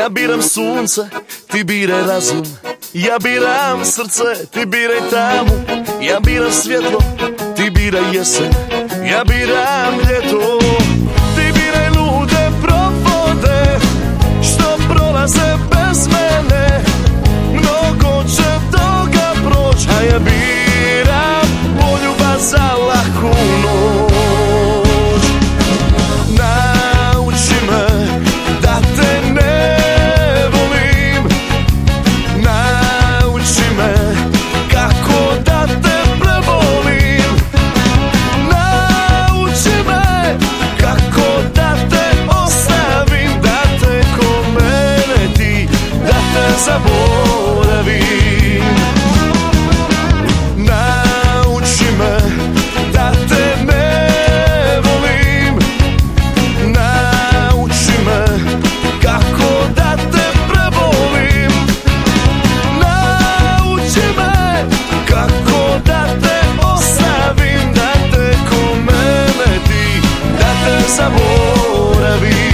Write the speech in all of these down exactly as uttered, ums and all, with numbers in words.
Ja biram sunce, ti biraj razum. Ja biram srce, ti biraj tamu. Ja biram svjetlo, ti biraj jesen. Ja biram ljeto, ti biraj lude provode što prolaze bez mene. Mnogo će toga proći, a ja biram poljubav za laku noć. Nauči me da te ne volim. Nauči me kako da te prevolim. Nauči me kako da te ostavim, da te ko mene ti, da te zaboravim. Nauči me da te ne volim. Nauči me kako da te prevolim. Nauči me kako da te ostavim, da te ko mene ti, da te zaboravim.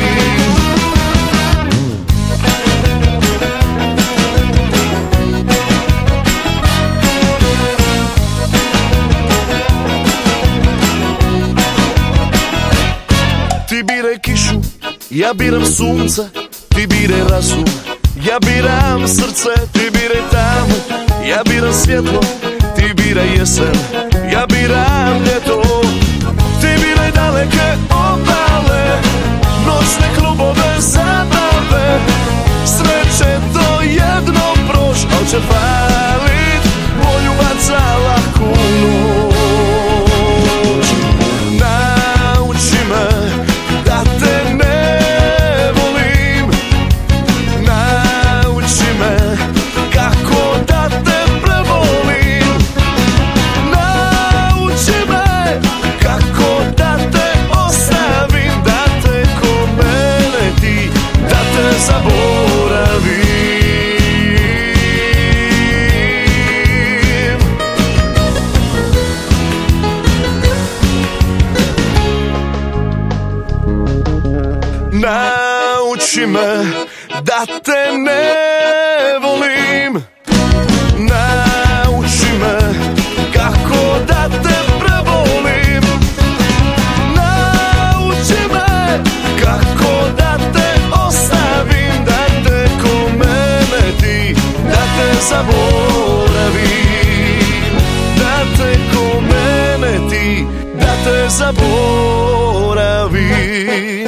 Ti biraj kišu, ja biram sunce, ti biraj razum. Ja biram srce, ti biraj tamu. Ja biram svjetlo, ti biraj jesen. Ja biram ljeto, ti biraj daleke obale, noćne klubove zabave. Sve će to jedno proć, al će falit poljubav za laku noć. Nauči me da te ne volim. Nauči me kako da te prevolim. Nauči me kako da te ostavim, da te ko mene ti, da te zaboravim. Nauči me da te ne volim. Nauči me kako da te prevolim. Nauči me kako da te ostavim, da te ko mene ti, da te zaboravim. Da te ko mene ti, da te zaboravim.